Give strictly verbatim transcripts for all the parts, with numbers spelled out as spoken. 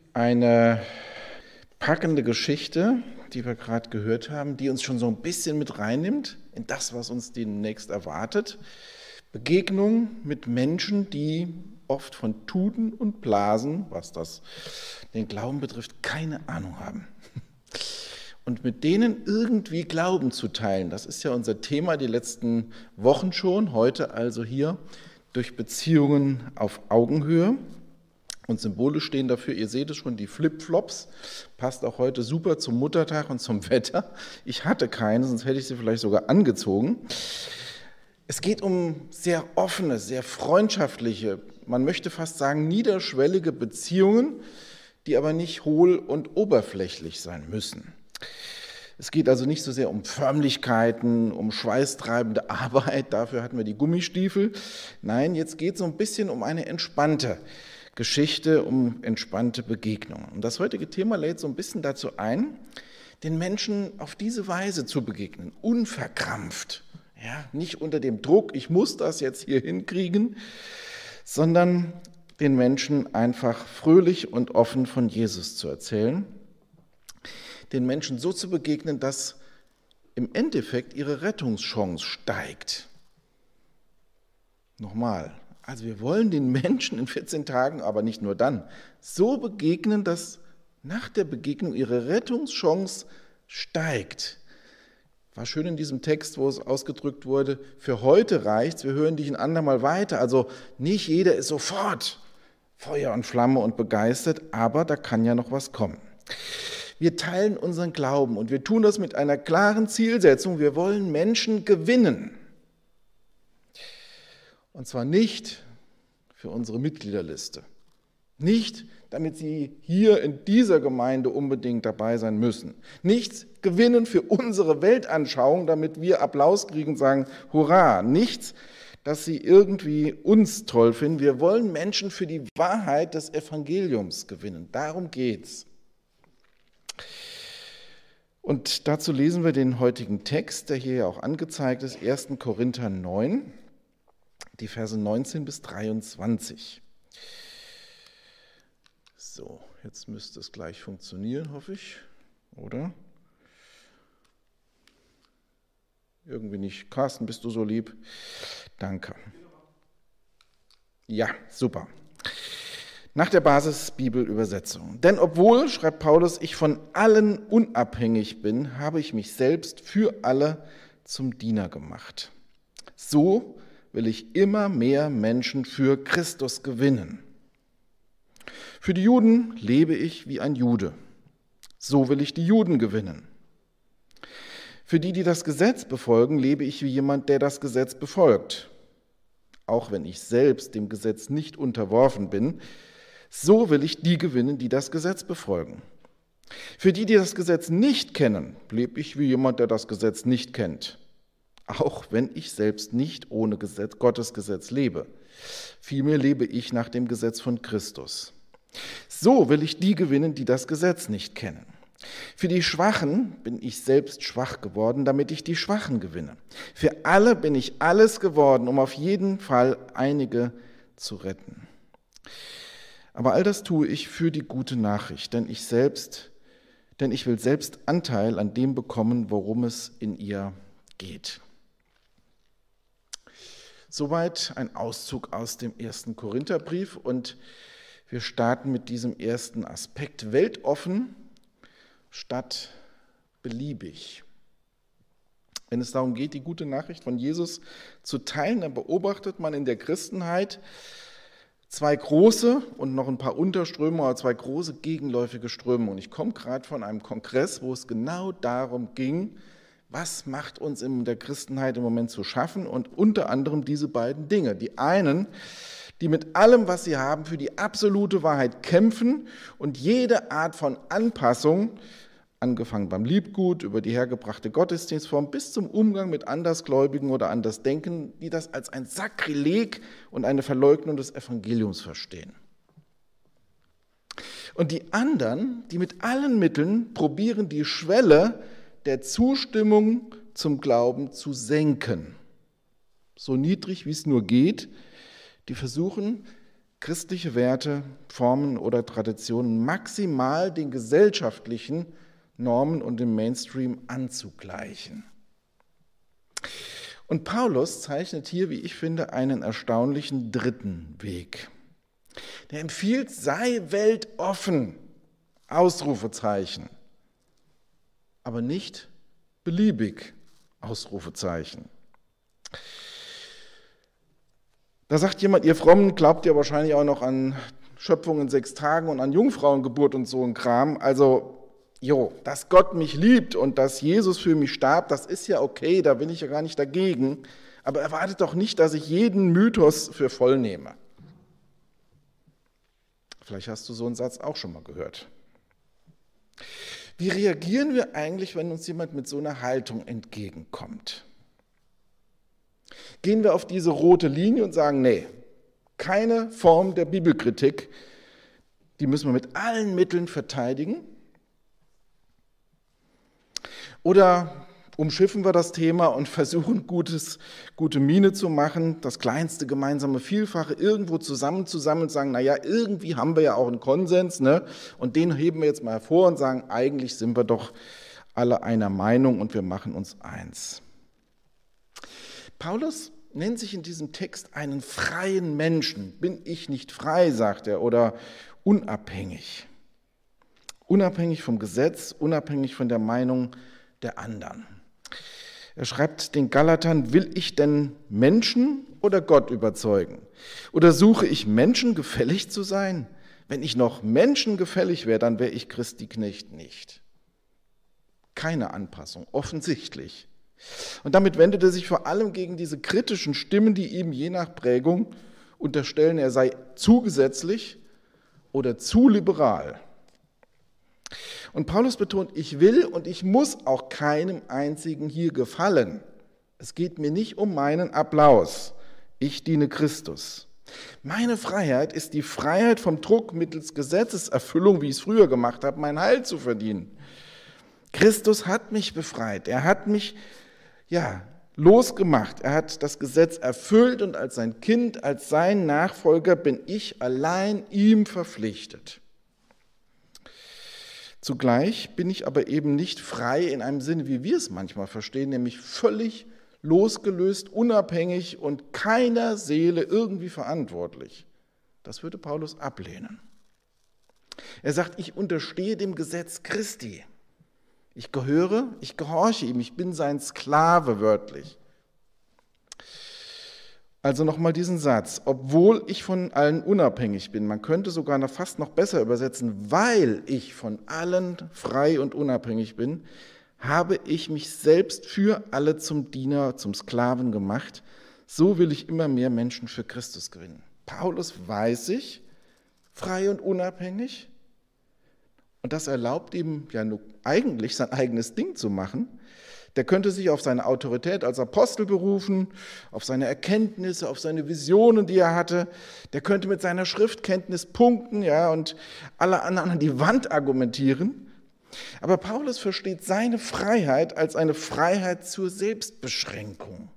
Eine packende Geschichte, die wir gerade gehört haben, die uns schon so ein bisschen mit reinnimmt in das, was uns demnächst erwartet. Begegnung mit Menschen, die oft von Tuten und Blasen, was das den Glauben betrifft, keine Ahnung haben. Und mit denen irgendwie Glauben zu teilen, das ist ja unser Thema die letzten Wochen schon, heute also hier durch Beziehungen auf Augenhöhe. Und Symbole stehen dafür, ihr seht es schon, die Flipflops, passt auch heute super zum Muttertag und zum Wetter. Ich hatte keine, sonst hätte ich sie vielleicht sogar angezogen. Es geht um sehr offene, sehr freundschaftliche, man möchte fast sagen niederschwellige Beziehungen, die aber nicht hohl und oberflächlich sein müssen. Es geht also nicht so sehr um Förmlichkeiten, um schweißtreibende Arbeit, dafür hatten wir die Gummistiefel. Nein, jetzt geht es so ein bisschen um eine entspannte Geschichte, um entspannte Begegnungen. Und das heutige Thema lädt so ein bisschen dazu ein, den Menschen auf diese Weise zu begegnen, unverkrampft, ja, nicht unter dem Druck, ich muss das jetzt hier hinkriegen, sondern den Menschen einfach fröhlich und offen von Jesus zu erzählen, den Menschen so zu begegnen, dass im Endeffekt ihre Rettungschance steigt. Nochmal. Also wir wollen den Menschen in vierzehn Tagen, aber nicht nur dann, so begegnen, dass nach der Begegnung ihre Rettungschance steigt. War schön in diesem Text, wo es ausgedrückt wurde, für heute reicht's, wir hören dich ein andermal weiter. Also nicht jeder ist sofort Feuer und Flamme und begeistert, aber da kann ja noch was kommen. Wir teilen unseren Glauben und wir tun das mit einer klaren Zielsetzung. Wir wollen Menschen gewinnen. Und zwar nicht für unsere Mitgliederliste. Nicht, damit sie hier in dieser Gemeinde unbedingt dabei sein müssen. Nichts gewinnen für unsere Weltanschauung, damit wir Applaus kriegen und sagen, hurra. Nichts, dass sie irgendwie uns toll finden. Wir wollen Menschen für die Wahrheit des Evangeliums gewinnen. Darum geht's. Und dazu lesen wir den heutigen Text, der hier ja auch angezeigt ist, ersten Korinther neun. Die Verse neunzehn bis dreiundzwanzig. So, jetzt müsste es gleich funktionieren, hoffe ich, oder? Irgendwie nicht. Carsten, bist du so lieb? Danke. Ja, super. Nach der Basisbibelübersetzung. Denn obwohl, schreibt Paulus, ich von allen unabhängig bin, habe ich mich selbst für alle zum Diener gemacht. So will ich immer mehr Menschen für Christus gewinnen. Für die Juden lebe ich wie ein Jude. So will ich die Juden gewinnen. Für die, die das Gesetz befolgen, lebe ich wie jemand, der das Gesetz befolgt. Auch wenn ich selbst dem Gesetz nicht unterworfen bin, so will ich die gewinnen, die das Gesetz befolgen. Für die, die das Gesetz nicht kennen, lebe ich wie jemand, der das Gesetz nicht kennt. Auch wenn ich selbst nicht ohne Gesetz, Gottes Gesetz lebe. Vielmehr lebe ich nach dem Gesetz von Christus. So will ich die gewinnen, die das Gesetz nicht kennen. Für die Schwachen bin ich selbst schwach geworden, damit ich die Schwachen gewinne. Für alle bin ich alles geworden, um auf jeden Fall einige zu retten. Aber all das tue ich für die gute Nachricht, denn ich selbst, denn ich will selbst Anteil an dem bekommen, worum es in ihr geht. Soweit ein Auszug aus dem ersten Korintherbrief und wir starten mit diesem ersten Aspekt, weltoffen statt beliebig. Wenn es darum geht, die gute Nachricht von Jesus zu teilen, dann beobachtet man in der Christenheit zwei große und noch ein paar Unterströme, aber zwei große gegenläufige Ströme. Und ich komme gerade von einem Kongress, wo es genau darum ging, was macht uns in der Christenheit im Moment zu schaffen? Und unter anderem diese beiden Dinge. Die einen, die mit allem, was sie haben, für die absolute Wahrheit kämpfen und jede Art von Anpassung, angefangen beim Liebgut, über die hergebrachte Gottesdienstform bis zum Umgang mit Andersgläubigen oder Andersdenken, die das als ein Sakrileg und eine Verleugnung des Evangeliums verstehen. Und die anderen, die mit allen Mitteln probieren, die Schwelle der Zustimmung zum Glauben zu senken. So niedrig, wie es nur geht. Die versuchen, christliche Werte, Formen oder Traditionen maximal den gesellschaftlichen Normen und dem Mainstream anzugleichen. Und Paulus zeichnet hier, wie ich finde, einen erstaunlichen dritten Weg. Der empfiehlt, sei weltoffen, Ausrufezeichen, aber nicht beliebig, Ausrufezeichen. Da sagt jemand, ihr Frommen glaubt ja wahrscheinlich auch noch an Schöpfung in sechs Tagen und an Jungfrauengeburt und so ein Kram. Also, jo, dass Gott mich liebt und dass Jesus für mich starb, das ist ja okay, da bin ich ja gar nicht dagegen. Aber erwartet doch nicht, dass ich jeden Mythos für voll nehme. Vielleicht hast du so einen Satz auch schon mal gehört. Wie reagieren wir eigentlich, wenn uns jemand mit so einer Haltung entgegenkommt? Gehen wir auf diese rote Linie und sagen, nee, keine Form der Bibelkritik, die müssen wir mit allen Mitteln verteidigen? Oder umschiffen wir das Thema und versuchen, gutes, gute Miene zu machen, das kleinste gemeinsame Vielfache irgendwo zusammenzusammeln und sagen, naja, irgendwie haben wir ja auch einen Konsens, ne? Und den heben wir jetzt mal hervor und sagen, eigentlich sind wir doch alle einer Meinung und wir machen uns eins. Paulus nennt sich in diesem Text einen freien Menschen. Bin ich nicht frei, sagt er, oder unabhängig. Unabhängig vom Gesetz, unabhängig von der Meinung der anderen. Er schreibt den Galatern, will ich denn Menschen oder Gott überzeugen? Oder suche ich Menschen gefällig zu sein? Wenn ich noch Menschen gefällig wäre, dann wäre ich Christi Knecht nicht. Keine Anpassung, offensichtlich. Und damit wendet er sich vor allem gegen diese kritischen Stimmen, die ihm je nach Prägung unterstellen, er sei zu gesetzlich oder zu liberal. Und Paulus betont, ich will und ich muss auch keinem einzigen hier gefallen. Es geht mir nicht um meinen Applaus. Ich diene Christus. Meine Freiheit ist die Freiheit vom Druck mittels Gesetzeserfüllung, wie ich es früher gemacht habe, mein Heil zu verdienen. Christus hat mich befreit. Er hat mich ja, losgemacht. Er hat das Gesetz erfüllt und als sein Kind, als sein Nachfolger bin ich allein ihm verpflichtet. Zugleich bin ich aber eben nicht frei in einem Sinne, wie wir es manchmal verstehen, nämlich völlig losgelöst, unabhängig und keiner Seele irgendwie verantwortlich. Das würde Paulus ablehnen. Er sagt, ich unterstehe dem Gesetz Christi. Ich gehöre, ich gehorche ihm, ich bin sein Sklave wörtlich. Also nochmal diesen Satz, obwohl ich von allen unabhängig bin, man könnte sogar noch fast noch besser übersetzen, weil ich von allen frei und unabhängig bin, habe ich mich selbst für alle zum Diener, zum Sklaven gemacht, so will ich immer mehr Menschen für Christus gewinnen. Paulus weiß sich frei und unabhängig und das erlaubt ihm ja nur eigentlich sein eigenes Ding zu machen. Der könnte sich auf seine Autorität als Apostel berufen, auf seine Erkenntnisse, auf seine Visionen, die er hatte. Der könnte mit seiner Schriftkenntnis punkten, ja, und alle anderen an die Wand argumentieren. Aber Paulus versteht seine Freiheit als eine Freiheit zur Selbstbeschränkung.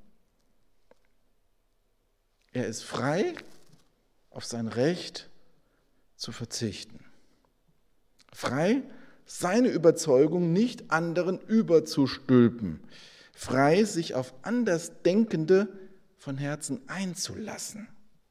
Er ist frei, auf sein Recht zu verzichten. Frei, seine Überzeugung nicht anderen überzustülpen. Frei, sich auf Andersdenkende von Herzen einzulassen.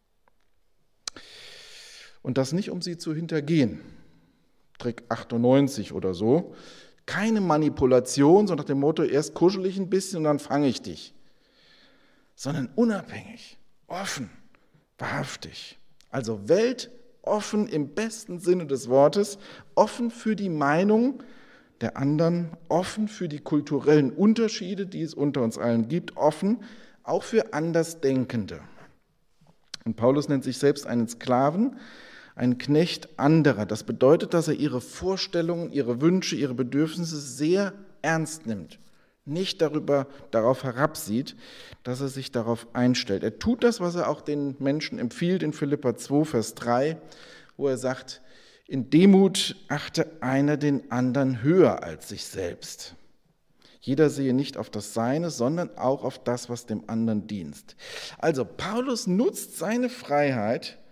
Und das nicht, um sie zu hintergehen. Trick achtundneunzig oder so. Keine Manipulation, so nach dem Motto, erst kuschel ich ein bisschen und dann fange ich dich. Sondern unabhängig, offen, wahrhaftig. Also weltoffen im besten Sinne des Wortes, offen für die Meinung der anderen, offen für die kulturellen Unterschiede, die es unter uns allen gibt, offen auch für Andersdenkende. Und Paulus nennt sich selbst einen Sklaven, einen Knecht anderer. Das bedeutet, dass er ihre Vorstellungen, ihre Wünsche, ihre Bedürfnisse sehr ernst nimmt. Nicht darüber, darauf herabsieht, dass er sich darauf einstellt. Er tut das, was er auch den Menschen empfiehlt in Philipper zwei, Vers drei, wo er sagt, in Demut achte einer den anderen höher als sich selbst. Jeder sehe nicht auf das Seine, sondern auch auf das, was dem anderen dient. Also Paulus nutzt seine Freiheit,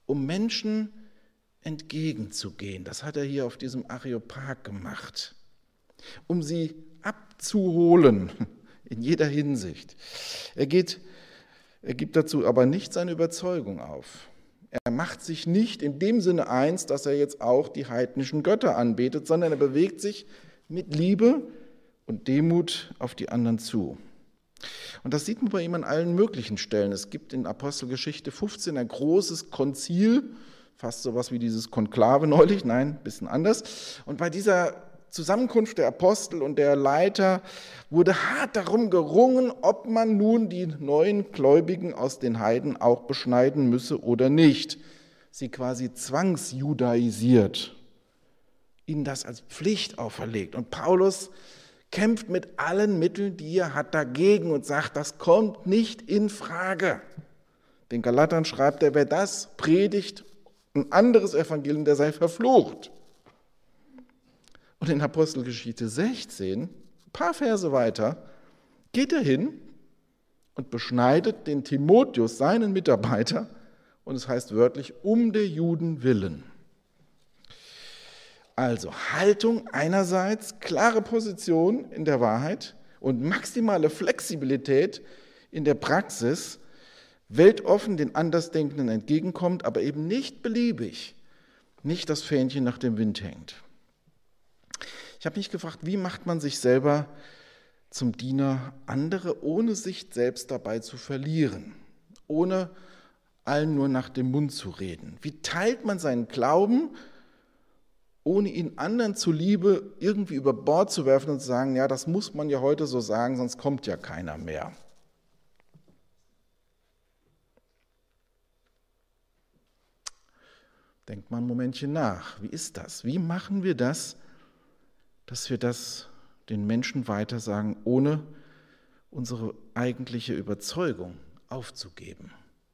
um Menschen entgegenzugehen. Das hat er hier auf diesem Areopag gemacht, um sie abzuholen in jeder Hinsicht. Er geht, er gibt dazu aber nicht seine Überzeugung auf. Er macht sich nicht in dem Sinne eins, dass er jetzt auch die heidnischen Götter anbetet, sondern er bewegt sich mit Liebe und Demut auf die anderen zu. Und das sieht man bei ihm an allen möglichen Stellen. Es gibt in Apostelgeschichte fünfzehn ein großes Konzil, fast sowas wie dieses Konklave neulich, nein, ein bisschen anders. Und bei dieser Zusammenkunft der Apostel und der Leiter wurde hart darum gerungen, ob man nun die neuen Gläubigen aus den Heiden auch beschneiden müsse oder nicht. Sie quasi zwangsjudaisiert, ihnen das als Pflicht auferlegt. Und Paulus kämpft mit allen Mitteln, die er hat, dagegen und sagt, das kommt nicht in Frage. Den Galatern schreibt er, wer das predigt, ein anderes Evangelium, der sei verflucht. Und in Apostelgeschichte sechzehn, ein paar Verse weiter, geht er hin und beschneidet den Timotheus, seinen Mitarbeiter, und es heißt wörtlich, um der Juden willen. Also Haltung einerseits, klare Position in der Wahrheit und maximale Flexibilität in der Praxis, weltoffen den Andersdenkenden entgegenkommt, aber eben nicht beliebig, nicht das Fähnchen nach dem Wind hängt. Ich habe mich gefragt, wie macht man sich selber zum Diener andere, ohne sich selbst dabei zu verlieren, ohne allen nur nach dem Mund zu reden? Wie teilt man seinen Glauben, ohne ihn anderen zuliebe irgendwie über Bord zu werfen und zu sagen, ja, das muss man ja heute so sagen, sonst kommt ja keiner mehr. Denkt mal ein Momentchen nach. Wie ist das? Wie machen wir das, dass wir das den Menschen weitersagen, ohne unsere eigentliche Überzeugung aufzugeben?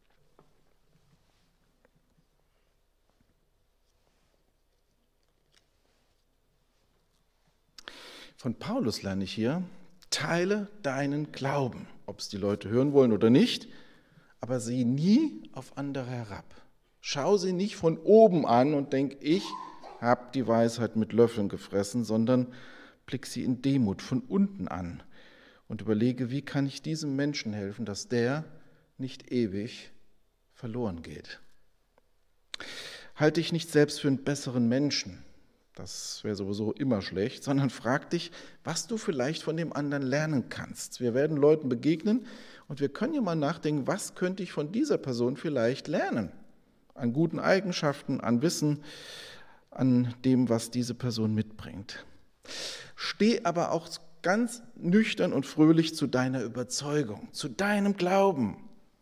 Von Paulus lerne ich hier, teile deinen Glauben, ob es die Leute hören wollen oder nicht, aber sieh nie auf andere herab. Schau sie nicht von oben an und denk, ich habe die Weisheit mit Löffeln gefressen, sondern blick sie in Demut von unten an und überlege, wie kann ich diesem Menschen helfen, dass der nicht ewig verloren geht. Halte dich nicht selbst für einen besseren Menschen, das wäre sowieso immer schlecht, sondern frag dich, was du vielleicht von dem anderen lernen kannst. Wir werden Leuten begegnen und wir können ja mal nachdenken, was könnte ich von dieser Person vielleicht lernen? An guten Eigenschaften, an Wissen, an dem, was diese Person mitbringt. Steh aber auch ganz nüchtern und fröhlich zu deiner Überzeugung, zu deinem Glauben.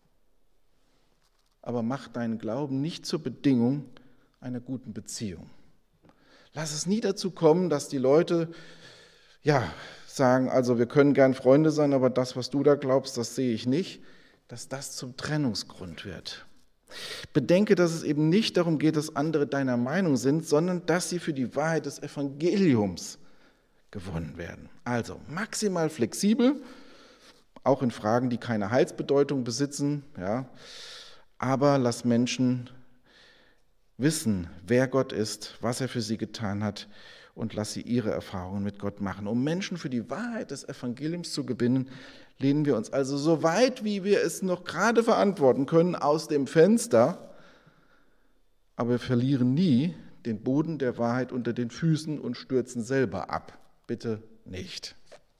Aber mach deinen Glauben nicht zur Bedingung einer guten Beziehung. Lass es nie dazu kommen, dass die Leute ja, sagen, also wir können gern Freunde sein, aber das, was du da glaubst, das sehe ich nicht, dass das zum Trennungsgrund wird. Bedenke, dass es eben nicht darum geht, dass andere deiner Meinung sind, sondern dass sie für die Wahrheit des Evangeliums gewonnen werden. Also maximal flexibel, auch in Fragen, die keine Heilsbedeutung besitzen, ja, aber lass Menschen wissen, wer Gott ist, was er für sie getan hat und lass sie ihre Erfahrungen mit Gott machen. Um Menschen für die Wahrheit des Evangeliums zu gewinnen, lehnen wir uns also so weit, wie wir es noch gerade verantworten können, aus dem Fenster, aber wir verlieren nie den Boden der Wahrheit unter den Füßen und stürzen selber ab. Bitte nicht.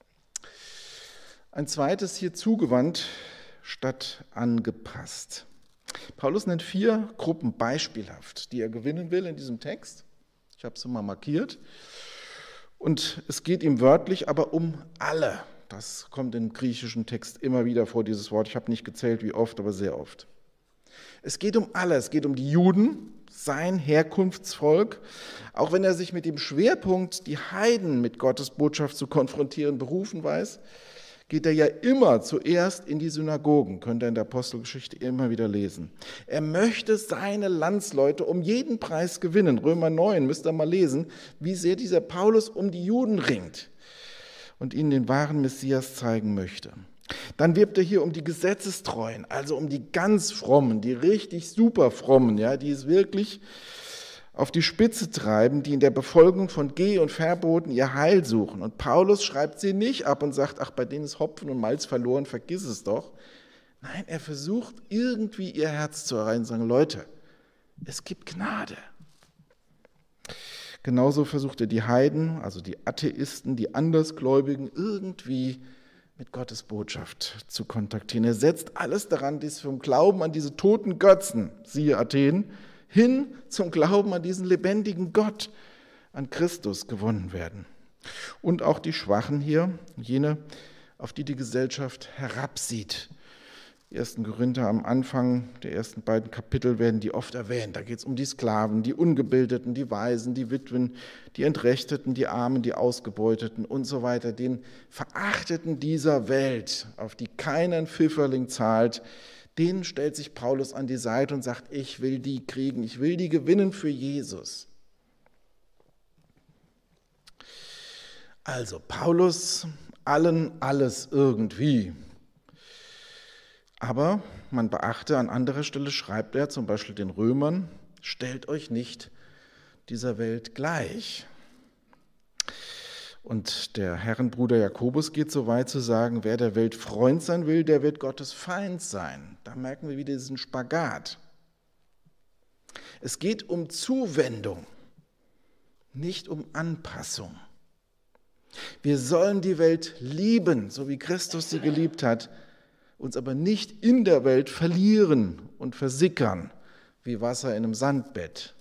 Ein zweites hier zugewandt statt angepasst. Paulus nennt vier Gruppen beispielhaft, die er gewinnen will in diesem Text. Ich habe es mal markiert. Und es geht ihm wörtlich aber um alle. Das kommt im griechischen Text immer wieder vor, dieses Wort. Ich habe nicht gezählt, wie oft, aber sehr oft. Es geht um alle. Es geht um die Juden, sein Herkunftsvolk. Auch wenn er sich mit dem Schwerpunkt, die Heiden mit Gottes Botschaft zu konfrontieren, berufen weiß, geht er ja immer zuerst in die Synagogen, könnt ihr in der Apostelgeschichte immer wieder lesen. Er möchte seine Landsleute um jeden Preis gewinnen. Römer neun, müsst ihr mal lesen, wie sehr dieser Paulus um die Juden ringt und ihnen den wahren Messias zeigen möchte. Dann wirbt er hier um die Gesetzestreuen, also um die ganz Frommen, die richtig super Frommen, ja, die es wirklich auf die Spitze treiben, die in der Befolgung von Geh- und Verboten ihr Heil suchen. Und Paulus schreibt sie nicht ab und sagt, ach, bei denen ist Hopfen und Malz verloren, vergiss es doch. Nein, er versucht irgendwie ihr Herz zu erreichen und sagen, Leute, es gibt Gnade. Genauso versucht er die Heiden, also die Atheisten, die Andersgläubigen irgendwie mit Gottes Botschaft zu kontaktieren. Er setzt alles daran, dies vom Glauben an diese toten Götzen, siehe Athen, hin zum Glauben an diesen lebendigen Gott, an Christus gewonnen werden. Und auch die Schwachen hier, jene, auf die die Gesellschaft herabsieht. Die ersten Korinther am Anfang der ersten beiden Kapitel werden die oft erwähnt. Da geht es um die Sklaven, die Ungebildeten, die Waisen, die Witwen, die Entrechteten, die Armen, die Ausgebeuteten und so weiter, den Verachteten dieser Welt, auf die keinen Pfifferling zahlt. Denen stellt sich Paulus an die Seite und sagt, ich will die kriegen, ich will die gewinnen für Jesus. Also Paulus, allen alles irgendwie. Aber man beachte, an anderer Stelle schreibt er zum Beispiel den Römern, stellt euch nicht dieser Welt gleich. Und der Herrenbruder Jakobus geht so weit zu sagen, wer der Welt Freund sein will, der wird Gottes Feind sein. Da merken wir wieder diesen Spagat. Es geht um Zuwendung, nicht um Anpassung. Wir sollen die Welt lieben, so wie Christus sie geliebt hat, uns aber nicht in der Welt verlieren und versickern, wie Wasser in einem Sandbett.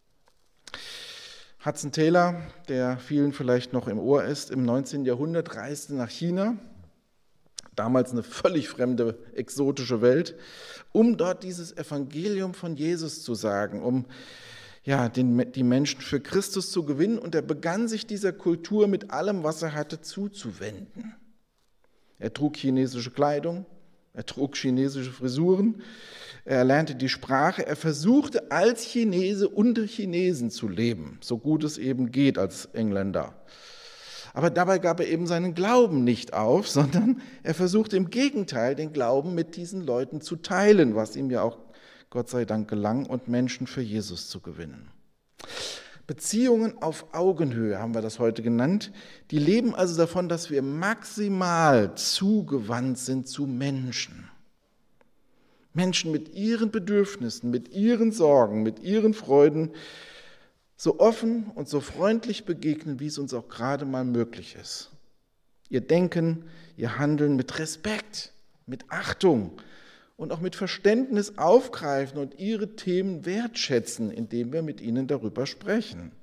Hudson Taylor, der vielen vielleicht noch im Ohr ist, im neunzehnten Jahrhundert reiste nach China, damals eine völlig fremde, exotische Welt, um dort dieses Evangelium von Jesus zu sagen, um ja, den, die Menschen für Christus zu gewinnen. Und er begann sich dieser Kultur mit allem, was er hatte, zuzuwenden. Er trug chinesische Kleidung, er trug chinesische Frisuren, er erlernte die Sprache, er versuchte als Chinese unter Chinesen zu leben, so gut es eben geht als Engländer. Aber dabei gab er eben seinen Glauben nicht auf, sondern er versuchte im Gegenteil, den Glauben mit diesen Leuten zu teilen, was ihm ja auch Gott sei Dank gelang, und Menschen für Jesus zu gewinnen. Beziehungen auf Augenhöhe haben wir das heute genannt. Die leben also davon, dass wir maximal zugewandt sind zu Menschen. Menschen mit ihren Bedürfnissen, mit ihren Sorgen, mit ihren Freuden so offen und so freundlich begegnen, wie es uns auch gerade mal möglich ist. Ihr Denken, ihr Handeln mit Respekt, mit Achtung und auch mit Verständnis aufgreifen und ihre Themen wertschätzen, indem wir mit ihnen darüber sprechen.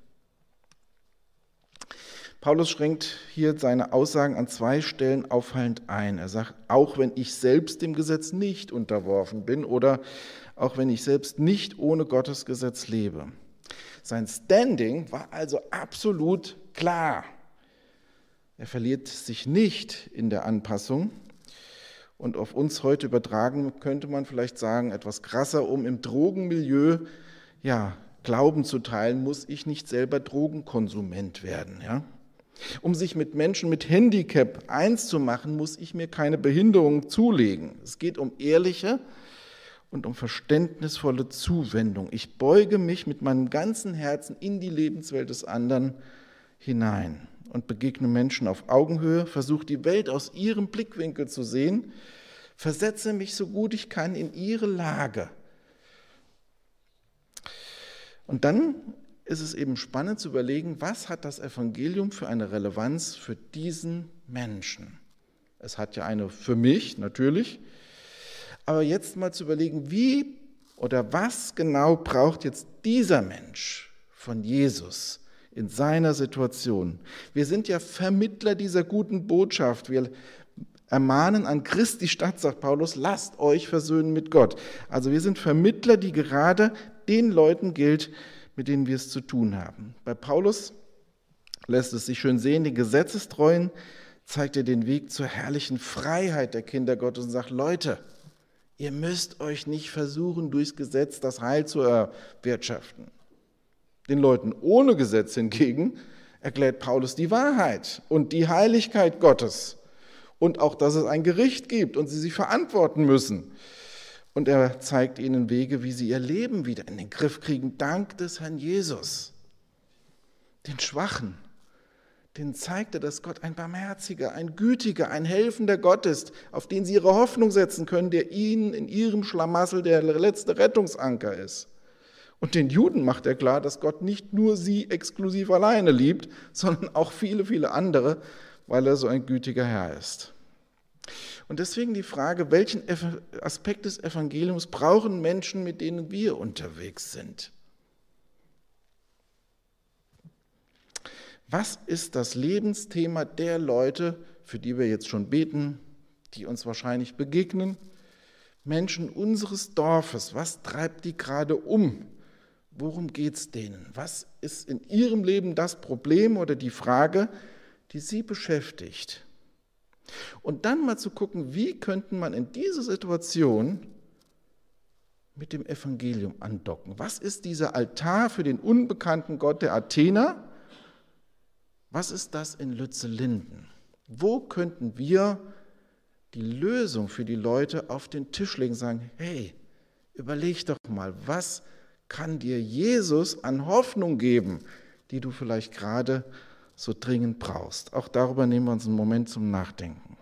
Paulus schränkt hier seine Aussagen an zwei Stellen auffallend ein. Er sagt, auch wenn ich selbst dem Gesetz nicht unterworfen bin oder auch wenn ich selbst nicht ohne Gottes Gesetz lebe. Sein Standing war also absolut klar. Er verliert sich nicht in der Anpassung. Und auf uns heute übertragen könnte man vielleicht sagen, etwas krasser, um im Drogenmilieu ja, Glauben zu teilen, muss ich nicht selber Drogenkonsument werden. Ja? Um sich mit Menschen mit Handicap eins zu machen, muss ich mir keine Behinderung zulegen. Es geht um ehrliche und um verständnisvolle Zuwendung. Ich beuge mich mit meinem ganzen Herzen in die Lebenswelt des anderen hinein und begegne Menschen auf Augenhöhe, versuche die Welt aus ihrem Blickwinkel zu sehen, versetze mich so gut ich kann in ihre Lage. Und dann ist es eben spannend zu überlegen, was hat das Evangelium für eine Relevanz für diesen Menschen? Es hat ja eine für mich natürlich, aber jetzt mal zu überlegen, wie oder was genau braucht jetzt dieser Mensch von Jesus in seiner Situation. Wir sind ja Vermittler dieser guten Botschaft. Wir ermahnen an Christi statt, sagt Paulus, lasst euch versöhnen mit Gott. Also wir sind Vermittler, die gerade den Leuten gilt, mit denen wir es zu tun haben. Bei Paulus lässt es sich schön sehen, den Gesetzestreuen zeigt er den Weg zur herrlichen Freiheit der Kinder Gottes und sagt, Leute, ihr müsst euch nicht versuchen, durchs Gesetz das Heil zu erwirtschaften. Den Leuten ohne Gesetz hingegen erklärt Paulus die Wahrheit und die Heiligkeit Gottes und auch, dass es ein Gericht gibt und sie sich verantworten müssen. Und er zeigt ihnen Wege, wie sie ihr Leben wieder in den Griff kriegen, dank des Herrn Jesus. Den Schwachen, denen zeigt er, dass Gott ein barmherziger, ein gütiger, ein helfender Gott ist, auf den sie ihre Hoffnung setzen können, der ihnen in ihrem Schlamassel der letzte Rettungsanker ist. Und den Juden macht er klar, dass Gott nicht nur sie exklusiv alleine liebt, sondern auch viele, viele andere, weil er so ein gütiger Herr ist. Und deswegen die Frage, welchen Aspekt des Evangeliums brauchen Menschen, mit denen wir unterwegs sind? Was ist das Lebensthema der Leute, für die wir jetzt schon beten, die uns wahrscheinlich begegnen? Menschen unseres Dorfes, was treibt die gerade um? Worum geht es denen? Was ist in ihrem Leben das Problem oder die Frage, die sie beschäftigt? Und dann mal zu gucken, wie könnte man in dieser Situation mit dem Evangelium andocken? Was ist dieser Altar für den unbekannten Gott der Athener? Was ist das in Lützellinden? Wo könnten wir die Lösung für die Leute auf den Tisch legen und sagen, hey, überleg doch mal, was kann dir Jesus an Hoffnung geben, die du vielleicht gerade so dringend brauchst? Auch darüber nehmen wir uns einen Moment zum Nachdenken.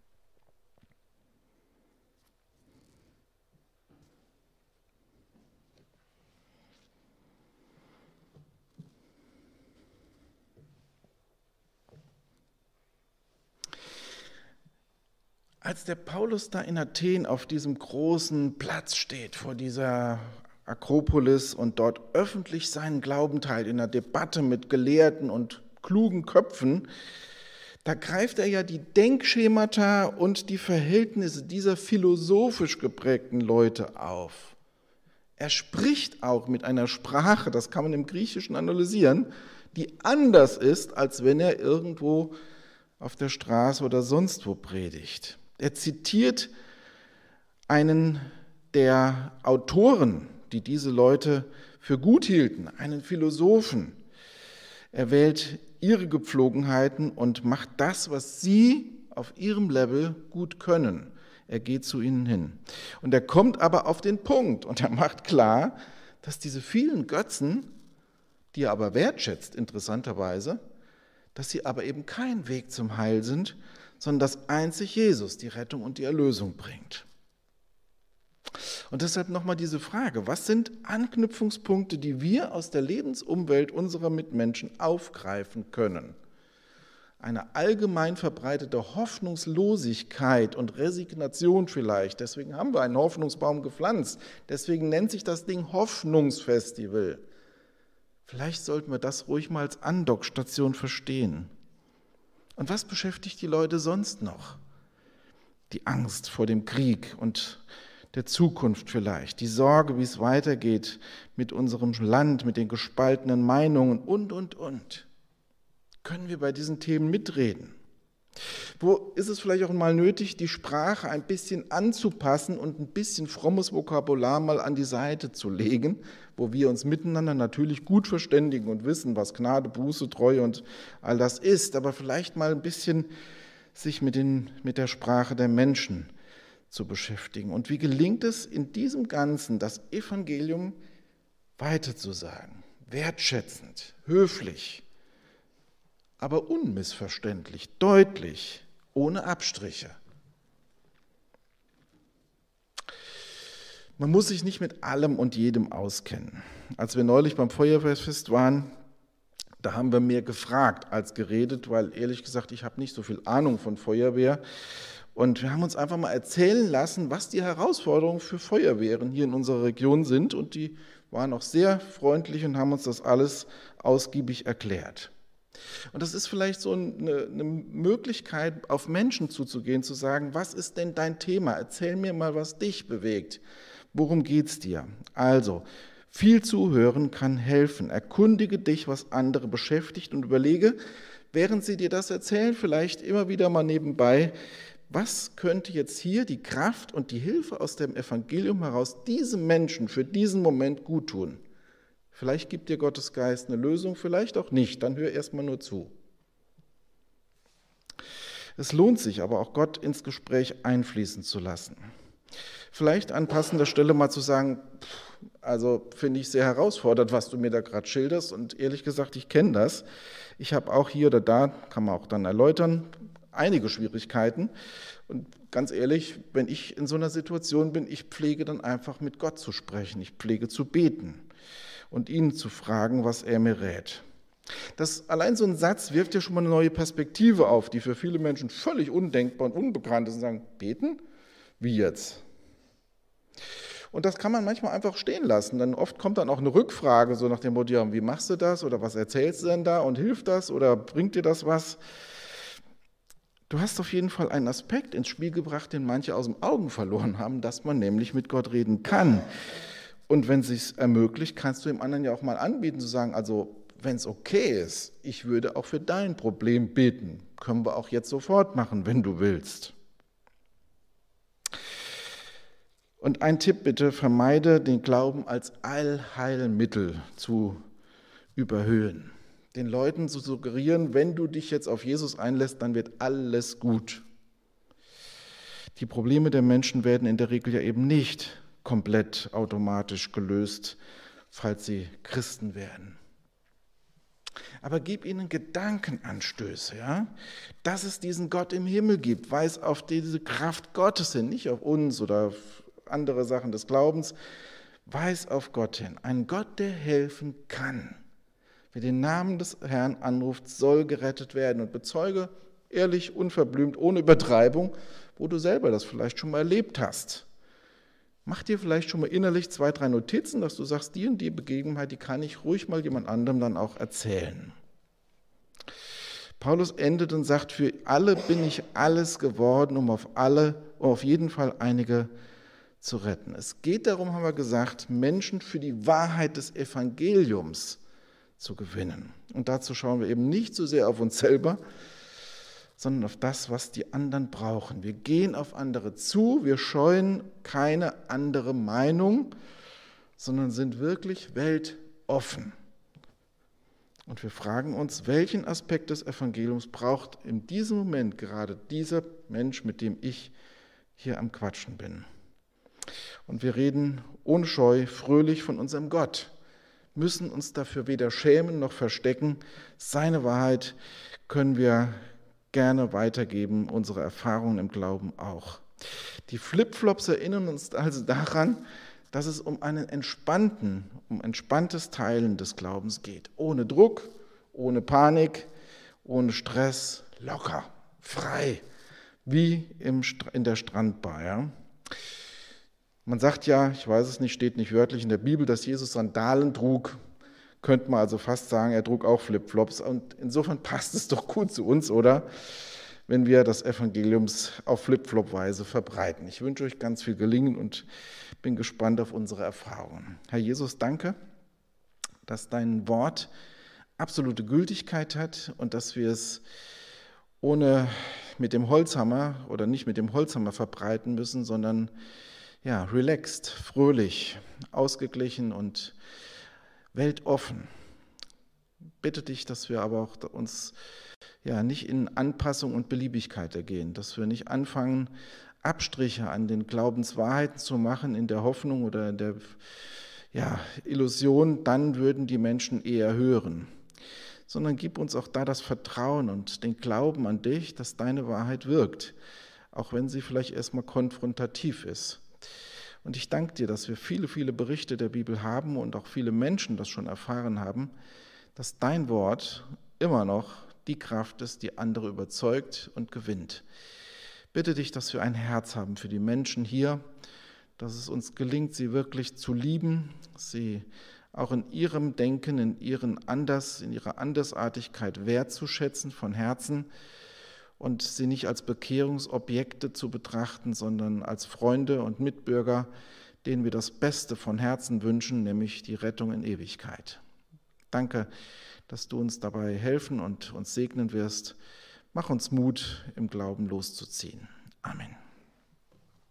Als der Paulus da in Athen auf diesem großen Platz steht, vor dieser Akropolis und dort öffentlich seinen Glauben teilt, in einer Debatte mit Gelehrten und klugen Köpfen, da greift er ja die Denkschemata und die Verhältnisse dieser philosophisch geprägten Leute auf. Er spricht auch mit einer Sprache, das kann man im Griechischen analysieren, die anders ist, als wenn er irgendwo auf der Straße oder sonst wo predigt. Er zitiert einen der Autoren, die diese Leute für gut hielten, einen Philosophen. Er wählt ihre Gepflogenheiten und macht das, was sie auf ihrem Level gut können. Er geht zu ihnen hin. Und er kommt aber auf den Punkt und er macht klar, dass diese vielen Götzen, die er aber wertschätzt, interessanterweise, dass sie aber eben kein Weg zum Heil sind, sondern dass einzig Jesus die Rettung und die Erlösung bringt. Und deshalb nochmal diese Frage, was sind Anknüpfungspunkte, die wir aus der Lebensumwelt unserer Mitmenschen aufgreifen können? Eine allgemein verbreitete Hoffnungslosigkeit und Resignation vielleicht, deswegen haben wir einen Hoffnungsbaum gepflanzt, deswegen nennt sich das Ding Hoffnungsfestival. Vielleicht sollten wir das ruhig mal als Andockstation verstehen. Und was beschäftigt die Leute sonst noch? Die Angst vor dem Krieg und der Zukunft vielleicht, die Sorge, wie es weitergeht mit unserem Land, mit den gespaltenen Meinungen und, und, und. Können wir bei diesen Themen mitreden? Wo ist es vielleicht auch mal nötig, die Sprache ein bisschen anzupassen und ein bisschen frommes Vokabular mal an die Seite zu legen, wo wir uns miteinander natürlich gut verständigen und wissen, was Gnade, Buße, Treue und all das ist, aber vielleicht mal ein bisschen sich mit, den, mit der Sprache der Menschen zu beschäftigen. Und wie gelingt es in diesem Ganzen, das Evangelium weiterzusagen, wertschätzend, höflich, aber unmissverständlich, deutlich, ohne Abstriche. Man muss sich nicht mit allem und jedem auskennen. Als wir neulich beim Feuerwehrfest waren, da haben wir mehr gefragt als geredet, weil ehrlich gesagt, ich habe nicht so viel Ahnung von Feuerwehr. Und wir haben uns einfach mal erzählen lassen, was die Herausforderungen für Feuerwehren hier in unserer Region sind. Und die waren auch sehr freundlich und haben uns das alles ausgiebig erklärt. Und das ist vielleicht so eine, eine Möglichkeit, auf Menschen zuzugehen, zu sagen, was ist denn dein Thema? Erzähl mir mal, was dich bewegt. Worum geht es dir? Also, viel zuhören kann helfen. Erkundige dich, was andere beschäftigt und überlege, während sie dir das erzählen, vielleicht immer wieder mal nebenbei, was könnte jetzt hier die Kraft und die Hilfe aus dem Evangelium heraus diesem Menschen für diesen Moment gut tun? Vielleicht gibt dir Gottes Geist eine Lösung, vielleicht auch nicht, dann hör erstmal nur zu. Es lohnt sich aber auch, Gott ins Gespräch einfließen zu lassen. Vielleicht an passender Stelle mal zu sagen, also finde ich sehr herausfordernd, was du mir da gerade schilderst, und ehrlich gesagt, ich kenne das. Ich habe auch hier oder da, kann man auch dann erläutern, einige Schwierigkeiten. Und ganz ehrlich, wenn ich in so einer Situation bin, ich pflege dann einfach mit Gott zu sprechen, ich pflege zu beten und ihn zu fragen, was er mir rät. Das, allein so ein Satz wirft ja schon mal eine neue Perspektive auf, die für viele Menschen völlig undenkbar und unbekannt ist, und sagen, beten? Wie jetzt? Und das kann man manchmal einfach stehen lassen. Dann oft kommt dann auch eine Rückfrage, so nach dem Motto, ja, wie machst du das oder was erzählst du denn da und hilft das oder bringt dir das was? Du hast auf jeden Fall einen Aspekt ins Spiel gebracht, den manche aus den Augen verloren haben, dass man nämlich mit Gott reden kann. Und wenn es sich ermöglicht, kannst du dem anderen ja auch mal anbieten, zu sagen, also wenn es okay ist, ich würde auch für dein Problem beten. Können wir auch jetzt sofort machen, wenn du willst. Und ein Tipp bitte, vermeide den Glauben als Allheilmittel zu überhöhen. Den Leuten zu suggerieren, wenn du dich jetzt auf Jesus einlässt, dann wird alles gut. Die Probleme der Menschen werden in der Regel ja eben nicht komplett automatisch gelöst, falls sie Christen werden. Aber gib ihnen Gedankenanstöße, ja? Dass es diesen Gott im Himmel gibt, weis auf diese Kraft Gottes hin, nicht auf uns oder andere Sachen des Glaubens, weis auf Gott hin, einen Gott, der helfen kann. Wer den Namen des Herrn anruft, soll gerettet werden, und bezeuge ehrlich, unverblümt, ohne Übertreibung, wo du selber das vielleicht schon mal erlebt hast. Mach dir vielleicht schon mal innerlich zwei, drei Notizen, dass du sagst, die und die Begebenheit, die kann ich ruhig mal jemand anderem dann auch erzählen. Paulus endet und sagt, für alle bin ich alles geworden, um auf alle, um auf jeden Fall einige zu retten. Es geht darum, haben wir gesagt, Menschen für die Wahrheit des Evangeliums zu gewinnen. Und dazu schauen wir eben nicht so sehr auf uns selber, sondern auf das, was die anderen brauchen. Wir gehen auf andere zu, wir scheuen keine andere Meinung, sondern sind wirklich weltoffen. Und wir fragen uns, welchen Aspekt des Evangeliums braucht in diesem Moment gerade dieser Mensch, mit dem ich hier am Quatschen bin. Und wir reden ohne Scheu, fröhlich von unserem Gott, müssen uns dafür weder schämen noch verstecken. Seine Wahrheit können wir gerne weitergeben, unsere Erfahrungen im Glauben auch. Die Flipflops erinnern uns also daran, dass es um einen entspannten, um entspanntes Teilen des Glaubens geht. Ohne Druck, ohne Panik, ohne Stress, locker, frei, wie im, in der Strandbar. Ja? Man sagt ja, ich weiß es nicht, steht nicht wörtlich in der Bibel, dass Jesus Sandalen trug. Könnte man also fast sagen, er trug auch Flipflops. Und insofern passt es doch gut zu uns, oder? Wenn wir das Evangelium auf Flipflop-Weise verbreiten. Ich wünsche euch ganz viel Gelingen und bin gespannt auf unsere Erfahrungen. Herr Jesus, danke, dass dein Wort absolute Gültigkeit hat und dass wir es ohne mit dem Holzhammer oder nicht mit dem Holzhammer verbreiten müssen, sondern ja, relaxed, fröhlich, ausgeglichen und weltoffen. Bitte dich, dass wir aber auch uns ja nicht in Anpassung und Beliebigkeit ergehen, dass wir nicht anfangen, Abstriche an den Glaubenswahrheiten zu machen in der Hoffnung oder in der ja, Illusion, dann würden die Menschen eher hören. Sondern gib uns auch da das Vertrauen und den Glauben an dich, dass deine Wahrheit wirkt, auch wenn sie vielleicht erstmal konfrontativ ist. Und ich danke dir, dass wir viele, viele Berichte der Bibel haben und auch viele Menschen das schon erfahren haben, dass dein Wort immer noch die Kraft ist, die andere überzeugt und gewinnt. Bitte dich, dass wir ein Herz haben für die Menschen hier, dass es uns gelingt, sie wirklich zu lieben, sie auch in ihrem Denken, in ihren Anders, in ihrer Andersartigkeit wertzuschätzen von Herzen und sie nicht als Bekehrungsobjekte zu betrachten, sondern als Freunde und Mitbürger, denen wir das Beste von Herzen wünschen, nämlich die Rettung in Ewigkeit. Danke, dass du uns dabei helfen und uns segnen wirst. Mach uns Mut, im Glauben loszuziehen. Amen.